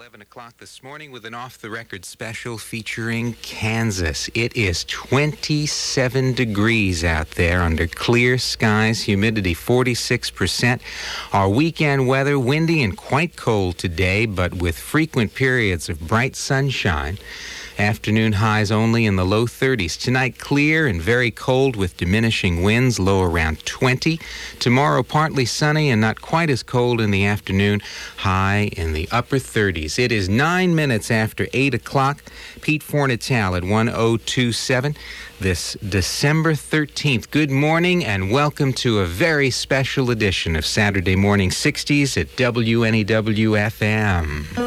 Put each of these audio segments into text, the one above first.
11 o'clock this morning with an off-the-record special featuring Kansas. It is 27 degrees out there under clear skies, humidity 46%. Our weekend weather, windy and quite cold today, but with frequent periods of bright sunshine. Afternoon highs only in the low 30s. Tonight, clear and very cold with diminishing winds, low around 20. Tomorrow, partly sunny and not quite as cold in the afternoon, high in the upper 30s. It is 9 minutes after 8 o'clock. Pete Fornatale at 1027. This December 13th. Good morning and welcome to a very special edition of Saturday Morning 60s at WNEW-FM.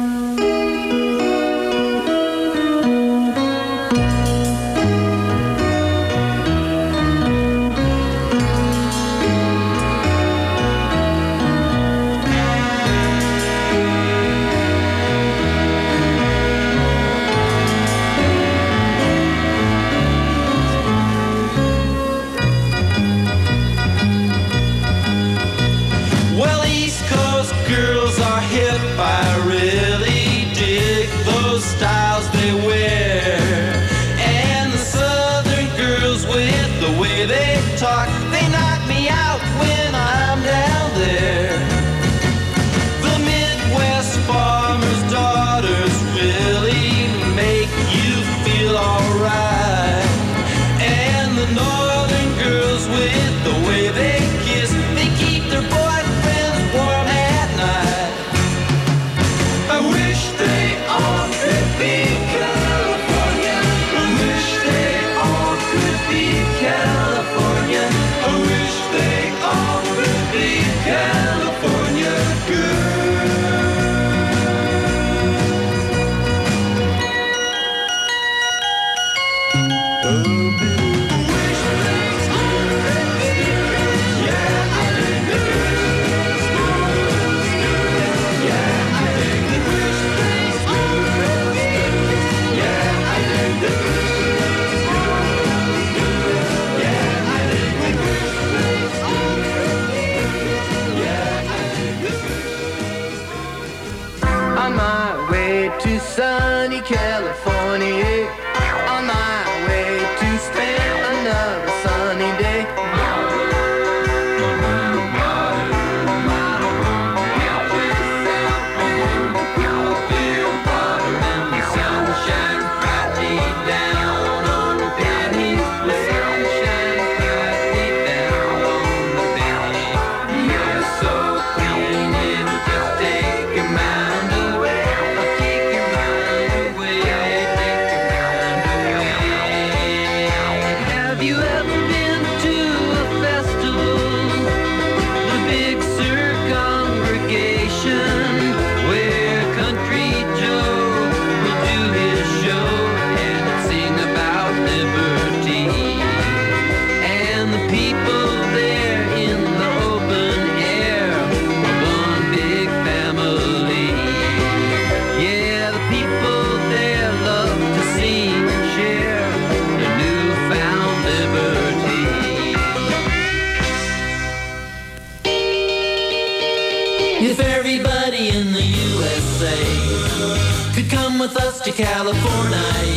To California,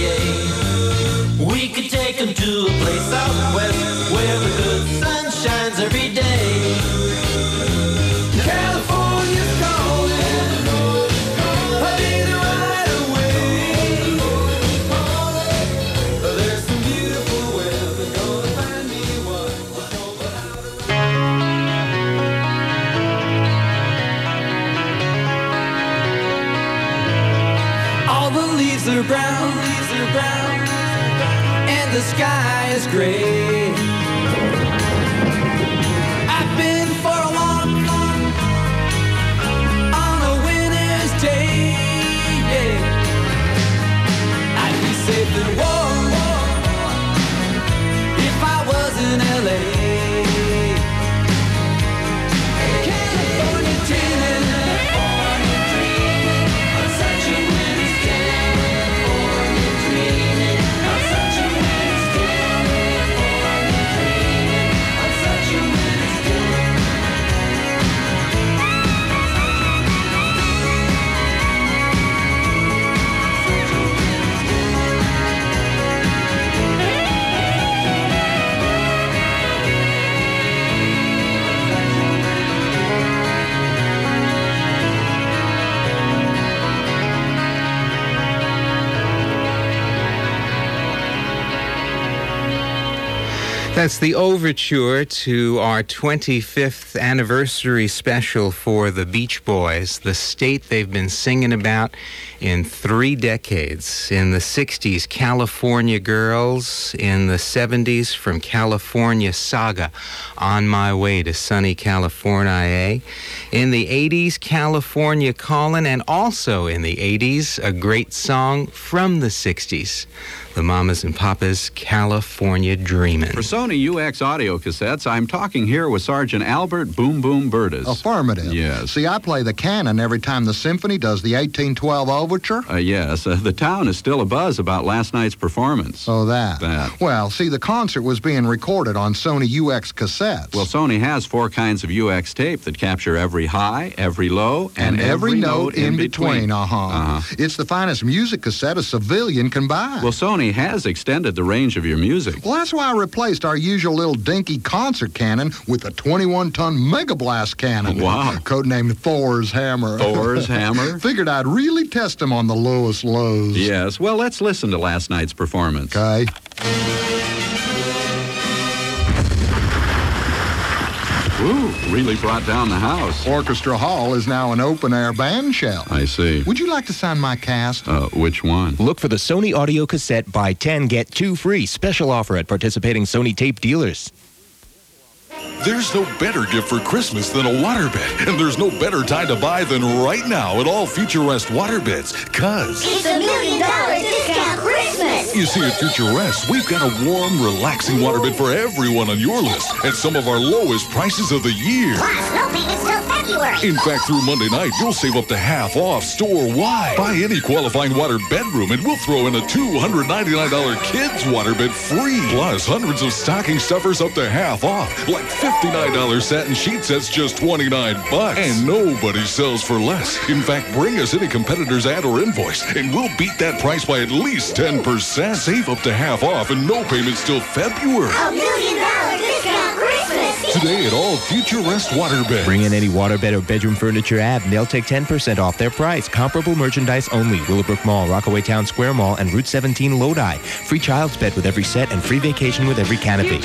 yeah. We could take them to a place out west where the good sun shines every day. California's calling, I'll be there right away. There's some beautiful weather, gonna find me one. All the leaves are brown, and the sky is gray. I've been for a walk on a winter's day. I'd be safe and warm if I was in LA. California dreaming. That's the overture to our 25th anniversary special for the Beach Boys, the state they've been singing about in 3 decades. In the 60s, California Girls. In the 70s, From California Saga, On My Way to Sunny California. In the 80s, California Callin', and also in the 80s, a great song from the 60s. The Mamas and Papas, California Dreamin'. For Sony UX audio cassettes, I'm talking here with Sergeant Albert Boom Boom Burtis. Affirmative. Yes. See, I play the canon every time the symphony does the 1812 overture. Yes. The town is still abuzz about last night's performance. Oh, that. That. Well, see, the concert was being recorded on Sony UX cassettes. Well, Sony has 4 kinds of UX tape that capture every high, every low, and every note in between. It's the finest music cassette a civilian can buy. Well, Sony has extended the range of your music. Well, that's why I replaced our usual little dinky concert cannon with a 21-ton Mega Blast cannon. Wow. Codenamed Thor's Hammer. Thor's Hammer? Figured I'd really test him on the lowest lows. Yes. Well, let's listen to last night's performance. Okay. Ooh, really brought down the house. Orchestra Hall is now an open-air band shell. I see. Would you like to sign my cast? Which one? Look for the Sony audio cassette, buy 10, get 2 free. Special offer at participating Sony tape dealers. There's no better gift for Christmas than a waterbed, and there's no better time to buy than right now at all Future Rest waterbeds, cause it's $1 million discount Christmas! You see, at Future Rest, we've got a warm, relaxing waterbed for everyone on your list at some of our lowest prices of the year. Plus, no payments till February! In fact, through Monday night, you'll save up to half off store-wide. Buy any qualifying water bedroom, and we'll throw in a $299 kids waterbed free. Plus, hundreds of stocking stuffers up to half off, like $59 satin sheet sets, just $29. And nobody sells for less. In fact, bring us any competitor's ad or invoice, and we'll beat that price by at least 10%. Save up to half off and no payments till February. $1 million discount Christmas! Today at all Future Rest waterbeds. Bring in any waterbed or bedroom furniture ad, and they'll take 10% off their price. Comparable merchandise only. Willowbrook Mall, Rockaway Town Square Mall, and Route 17 Lodi. Free child's bed with every set and free vacation with every canopy.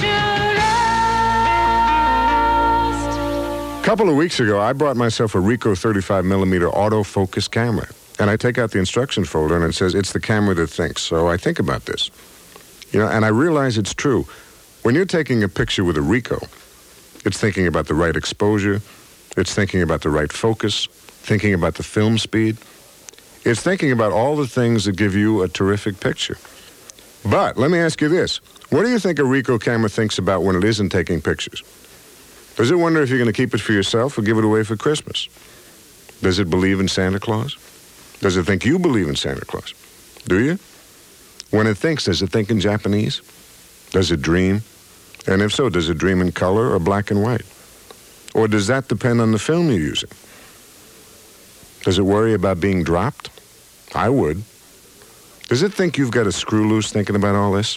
A couple of weeks ago, I bought myself a Ricoh 35mm autofocus camera. And I take out the instruction folder, and it says, it's the camera that thinks. So I think about this. And I realize it's true. When you're taking a picture with a Ricoh, it's thinking about the right exposure. It's thinking about the right focus, thinking about the film speed. It's thinking about all the things that give you a terrific picture. But let me ask you this. What do you think a Ricoh camera thinks about when it isn't taking pictures? Does it wonder if you're going to keep it for yourself or give it away for Christmas? Does it believe in Santa Claus? Does it think you believe in Santa Claus? Do you? When it thinks, does it think in Japanese? Does it dream? And if so, does it dream in color or black and white? Or does that depend on the film you're using? Does it worry about being dropped? I would. Does it think you've got a screw loose thinking about all this?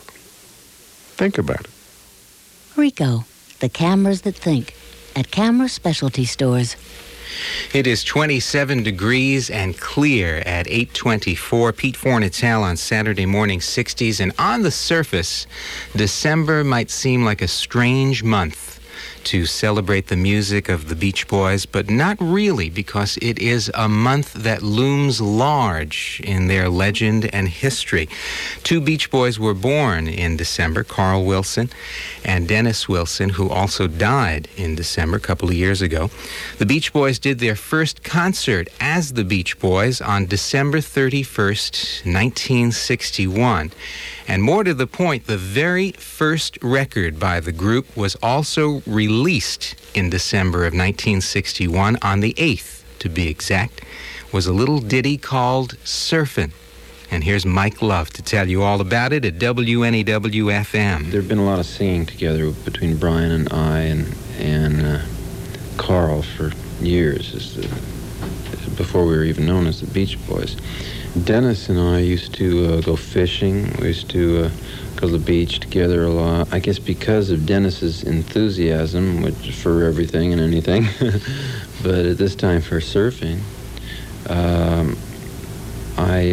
Think about it. Ricoh, the cameras that think, at camera specialty stores. It is 27 degrees and clear at 8:24. Pete Fornatale on Saturday morning, 60s. And on the surface, December might seem like a strange month to celebrate the music of the Beach Boys, but not really, because it is a month that looms large in their legend and history. 2 Beach Boys were born in December, Carl Wilson and Dennis Wilson, who also died in December a couple of years ago. The Beach Boys did their first concert as the Beach Boys on December 31st, 1961. And more to the point, the very first record by the group was also released in December of 1961, on the 8th to be exact, was a little ditty called Surfin'. And here's Mike Love to tell you all about it at WNEW-FM. There have been a lot of singing together between Brian and I and Carl for years, before we were even known as the Beach Boys. Dennis and I used to go fishing. We used to go to the beach together a lot. I guess because of Dennis's enthusiasm, which for everything and anything, but at this time for surfing,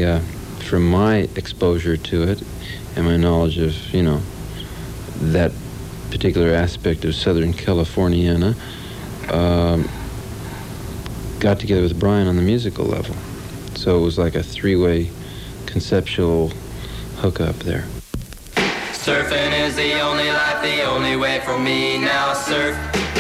from my exposure to it and my knowledge of, that particular aspect of Southern Californiana, got together with Brian on the musical level. So it was like a three-way conceptual hookup there. Surfing is the only life, the only way for me. Now surf,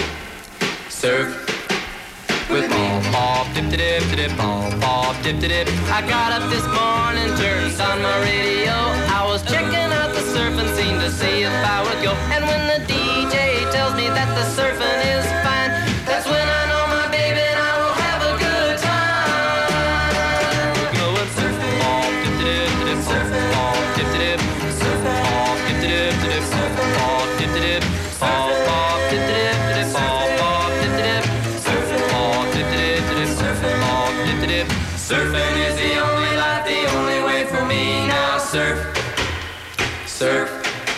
surf with me. Pop, dip, dip, dip, pop, pop, dip, dip. I got up this morning, turned on my radio. I was checking out the surfing scene to see if I would go. And when the DJ tells me that the surfing is fine, that's when I know my baby and I will have a good time. We're going surfing, pop, dip, dip, dip, surf, pop, dip, dip, surf, pop, dip, dip, dip, surf, pop, dip, dip, pop, pop, dip, dip, dip, pop, pop, dip, dip, surf, pop, dip, dip, dip, surf, pop, dip, dip. Surfing is the only life, the only way for me. Now surf, surf.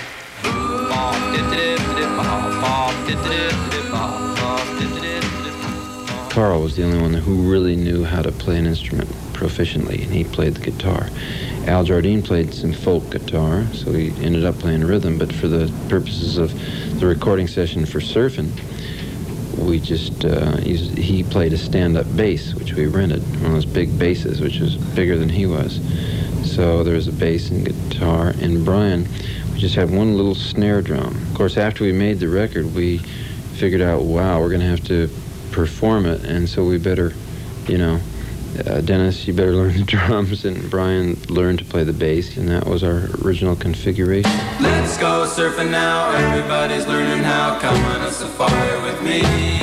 Pop, dip, dip, dip, pop, pop, dip, dip, dip, pop, pop, dip, dip, dip. Carl was the only one who really knew how to play an instrument proficiently, and he played the guitar. Al Jardine played some folk guitar, so he ended up playing rhythm, but for the purposes of the recording session for Surfin', we just, he played a stand-up bass, which we rented, one of those big basses, which was bigger than he was. So there was a bass and guitar, and Brian, we just had one little snare drum. Of course, after we made the record, we figured out, wow, we're going to have to perform it, and so we better, you know, Dennis, you better learn the drums, and Brian learned to play the bass, and that was our original configuration. Let's go surfing now, everybody's learning how. Come on a safari with me.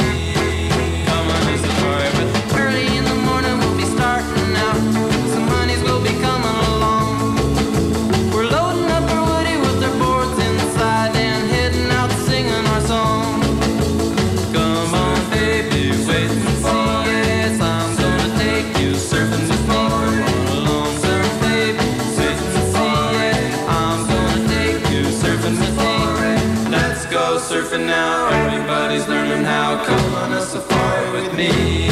Come on a safari with me. Early in the morning we'll be starting out. Some honeys will be coming along. We're loading up our woody with our boards inside and heading out singing our song. Come on baby, wait and see. Yes, I'm gonna take you surfing with me. Come on along, surf baby, wait and see. Yeah, I'm gonna take you surfing with me. Let's go surfing now, everybody's learning how. Come on a safari with me.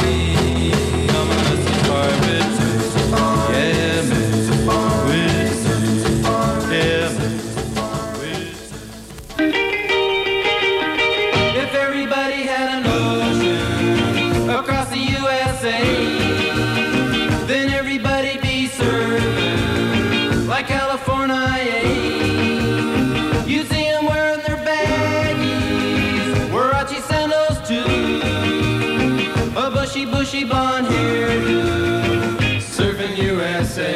Come on a safari with me. Yeah, man. With me. Yeah, man. If everybody had an ocean across the USA, then everybody'd be surfing like California. You'd see them wearing their baggies, Warachi sandals too, a bushy, bushy blonde hairdo, surfing USA.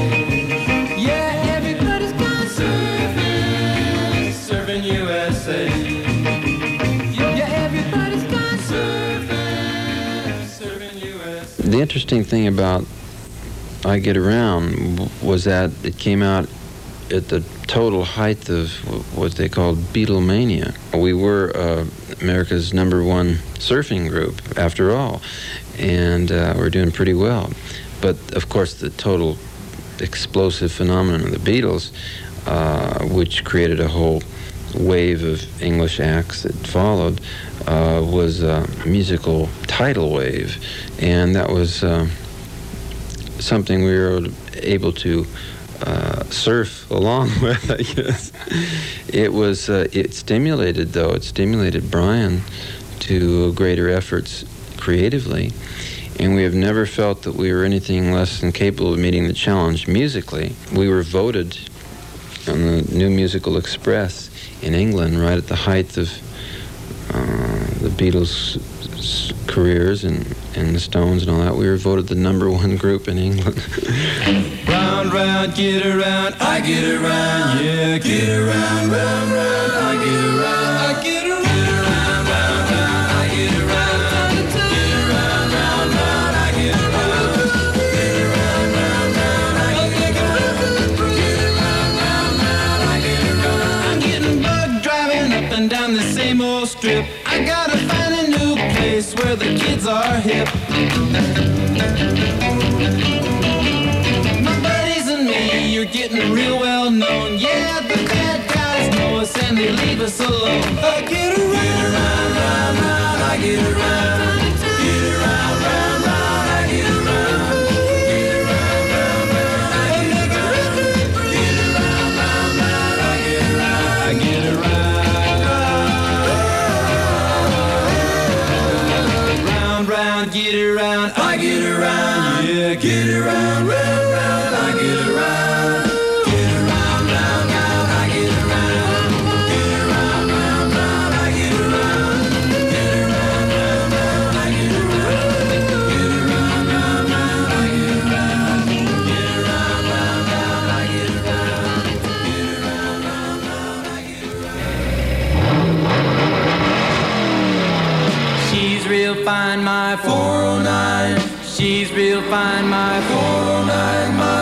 Yeah, everybody's gone surfing, surfing USA. Yeah, everybody's gone surfing, surfing USA. The interesting thing about I Get Around was that it came out at the total height of what they called Beatlemania. We were America's #1 surfing group, after all, and we're doing pretty well. But, of course, the total explosive phenomenon of the Beatles, which created a whole wave of English acts that followed, was a musical tidal wave, and that was something we were able to surf along with, I guess. It was, it stimulated Brian to greater efforts creatively, and we have never felt that we were anything less than capable of meeting the challenge musically. We were voted on the New Musical Express in England right at the height of the Beatles' careers and the Stones and all that. We were voted the #1 group in England. Round, round, get around, I get around, yeah, get around, round, round, I get around, I get around, round, round, I get around, get around, round, round, I get around, get around, round, round, I get around, get around, round, round, I get around. I'm getting bugged driving up and down the same old strip. I gotta find a new place where the kids are hip. You're getting real well known. Yeah, the bad guys know us and they leave us alone. I get around, round, round, I get around. Get around, round, round, I get around. Get around, round, round, I get around. Get around, round, round, I get around. I get around. 409. She's real fine, my 409, my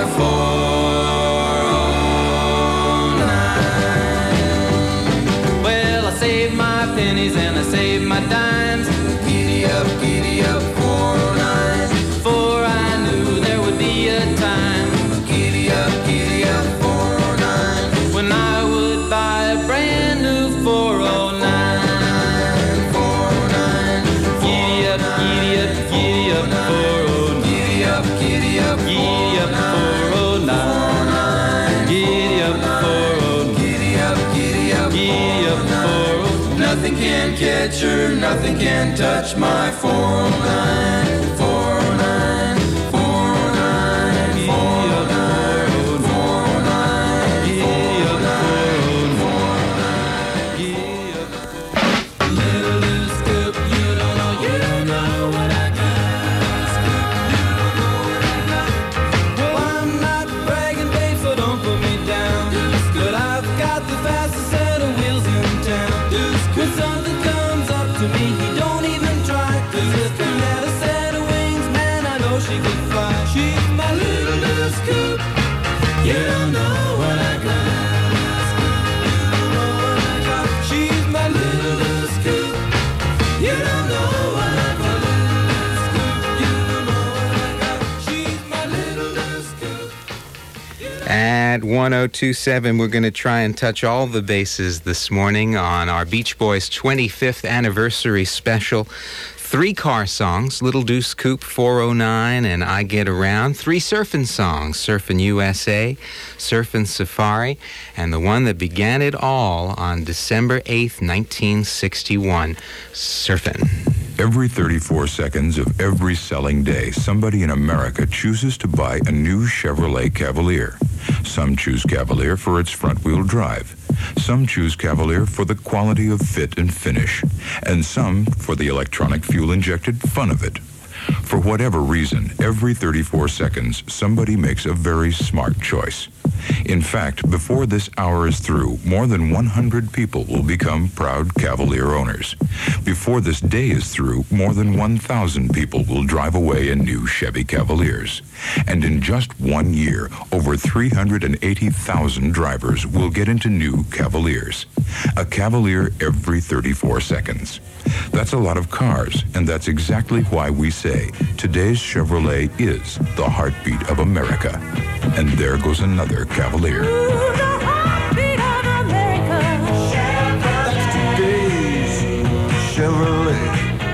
409. Well, I saved my pennies and I saved my dimes. Giddy up, 409. For I knew there would be a time. Giddy up, 409. When I would buy a brand new 409. 409. Giddy up, 409. Giddy up, 409. Giddy up, 409. Giddy up, 409. Nothing can catch her, nothing can touch my 409. 409. 409. 409. 409. Giddy up, 409. Giddy up, 409. Little loose scoop, you don't know what I got. Scoop, you don't know what I got. Well, I'm not bragging, babe, so don't put me down. But I've got the fastest set of wheels in town. When something comes up to me, he don't even try. 'Cause if he had a set of wings, man, I know she could fly. She's my little loose scoop. You don't know what I got. You don't know what I got. She's my little loose scoop. You don't know what I got. You don't know what I got. She's my little loose scoop. At 1027, we're going to try and touch all the bases this morning on our Beach Boys 25th anniversary special. 3 car songs, Little Deuce Coupe, 409, and I Get Around. 3 surfing songs, Surfin' USA, Surfin' Safari, and the one that began it all on December 8th, 1961, Surfin'. Every 34 seconds of every selling day, somebody in America chooses to buy a new Chevrolet Cavalier. Some choose Cavalier for its front-wheel drive. Some choose Cavalier for the quality of fit and finish. And some for the electronic fuel-injected fun of it. For whatever reason, every 34 seconds, somebody makes a very smart choice. In fact, before this hour is through, more than 100 people will become proud Cavalier owners. Before this day is through, more than 1,000 people will drive away in new Chevy Cavaliers. And in just 1 year, over 380,000 drivers will get into new Cavaliers. A Cavalier every 34 seconds. That's a lot of cars, and that's exactly why we say today's Chevrolet is the heartbeat of America. And there goes another Cavalier. That's today's Chevrolet.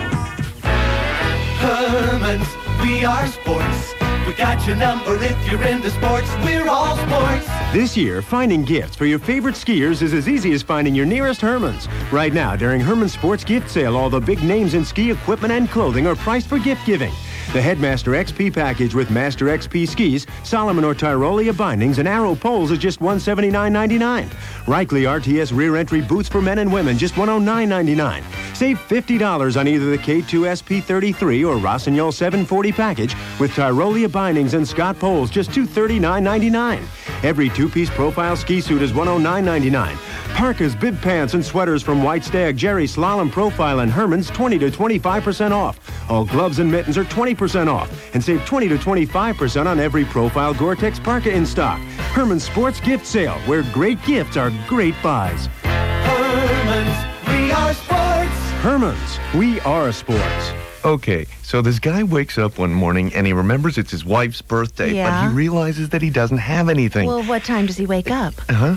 Herman's, we are sports. We got your number if you're into sports. We're all sports. This year, finding gifts for your favorite skiers is as easy as finding your nearest Herman's. Right now, during Herman's Sports Gift Sale, all the big names in ski equipment and clothing are priced for gift giving. The Headmaster XP package with Master XP skis, Salomon or Tyrolia bindings, and Arrow poles is just $179.99. Reichley RTS rear entry boots for men and women, just $109.99. Save $50 on either the K2 SP33 or Rossignol 740 package with Tyrolia bindings and Scott poles, just $239.99. Every 2-piece profile ski suit is $109.99. Parkas, bib pants, and sweaters from White Stag, Jerry Slalom Profile, and Herman's 20 to 25% off. All gloves and mittens are 20% off. And save 20 to 25% on every Profile Gore-Tex parka in stock. Herman's Sports Gift Sale, where great gifts are great buys. Herman's, we are sports. Herman's, we are sports. Okay, so this guy wakes up one morning and he remembers it's his wife's birthday, Yeah. but he realizes that he doesn't have anything. Well, what time does he wake up?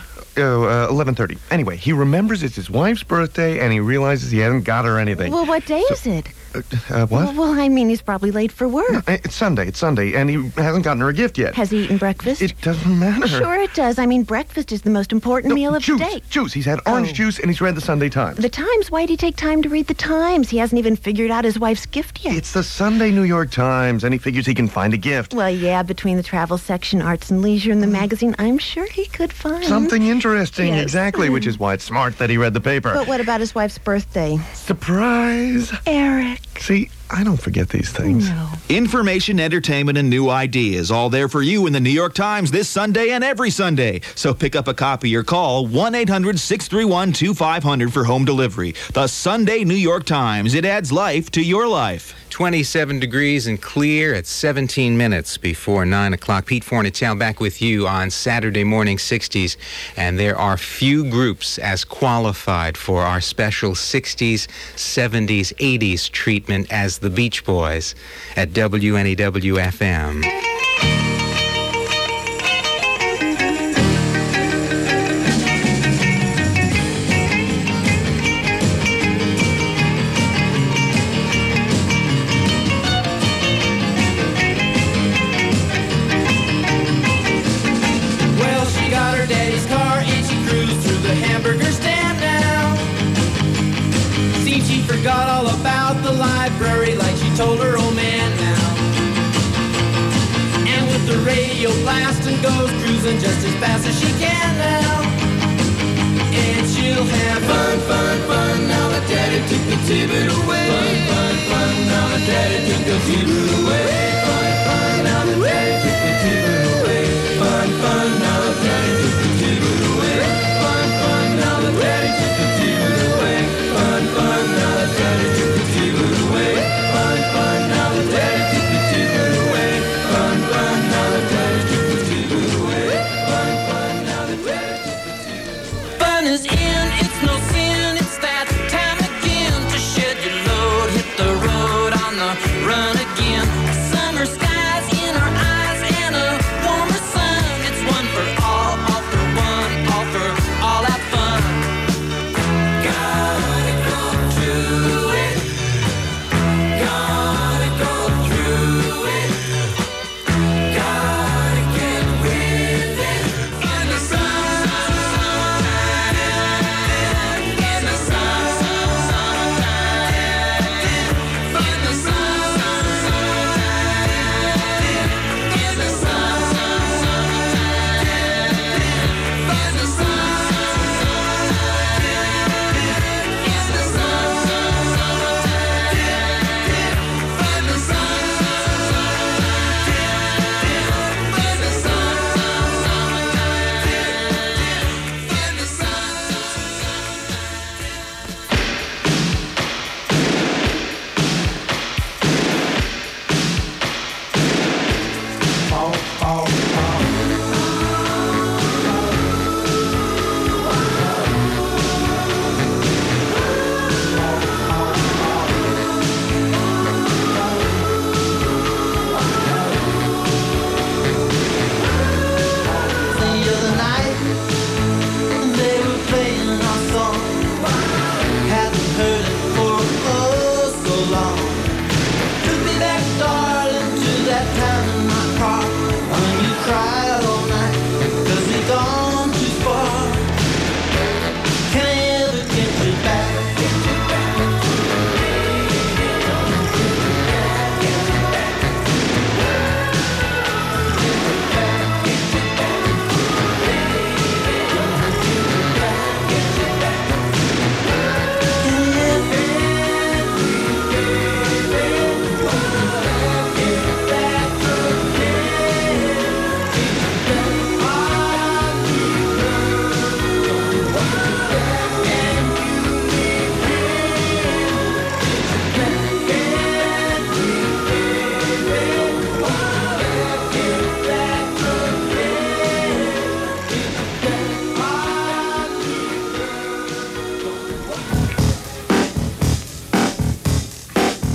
11:30. Anyway, he remembers it's his wife's birthday and he realizes he hasn't got her anything. Well, what day is it? What? Well, I mean, he's probably late for work. It's Sunday, and he hasn't gotten her a gift yet. Has he eaten breakfast? It doesn't matter. Sure it does. I mean, breakfast is the most important meal of the day. Juice. He's had orange juice and he's read the Sunday Times. The Times? Why'd he take time to read the Times? He hasn't even figured out his wife's gift yet. It's the Sunday New York Times, and he figures he can find a gift. Well, yeah, between the travel section, arts and leisure, and the magazine, I'm sure he could find Something interesting, Yes. exactly, which is why it's smart that he read the paper. But what about his wife's birthday? Surprise! Eric. See, I don't forget these things. No. Information, entertainment, and new ideas all there for you in the New York Times this Sunday and every Sunday. So pick up a copy or call 1-800-631-2500 for home delivery. The Sunday New York Times. It adds life to your life. 27 degrees and clear at 17 minutes before 9 o'clock. Pete Fornatale back with you on Saturday Morning 60s. And there are few groups as qualified for our special 60s, 70s, 80s treatment as the Beach Boys at WNEW-FM. Forgot all about the library like she told her old man now. And with the radio blasting goes cruising just as fast as she can now. And she'll have fun, fun, fun now that daddy took the T-bit away. Fun, fun, fun now that daddy took the T-bit away. Fun, fun now that daddy took the T-bit away. Fun, fun now that daddy took the T-bit away. Fun, fun now that daddy took the T-bit away. Fun, fun now that daddy took the T-bit away. Fun, fun now that daddy took the T-bit away. Fun, fun now that daddy took the T-bit away. Fun, fun now that daddy took the T-bit away. Fun is in, it's no sin, it's that time again to shed your load, hit the road on the run again. Summer skies in our eyes and a warmer sun. It's one for all for one, all for all that fun. Gotta go through it. Gotta go through it. Gotta get with it. In the sun, in the sun, in the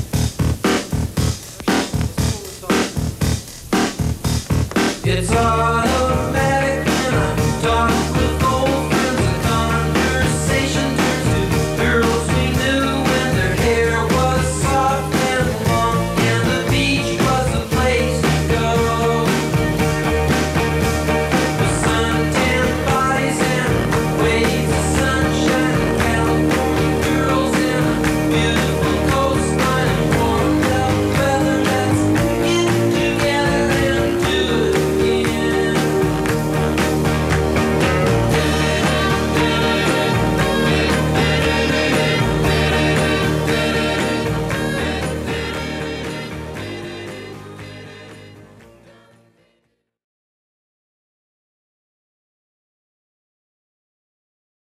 It's all